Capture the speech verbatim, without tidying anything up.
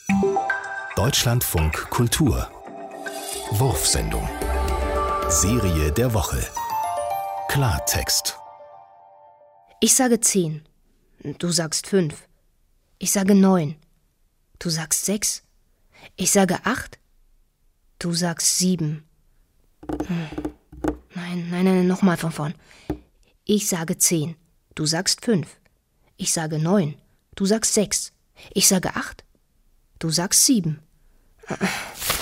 Deutschlandfunk Kultur. Wurfsendung. Serie der Woche. Klartext. Ich sage zehn. Du sagst fünf. Ich sage neun. Du sagst sechs. Ich sage acht. Du sagst sieben. Nein, nein, nein, nochmal von vorn. Ich sage zehn. Du sagst fünf. Ich sage neun. Du sagst sechs. Ich sage acht. Du sagst sieben.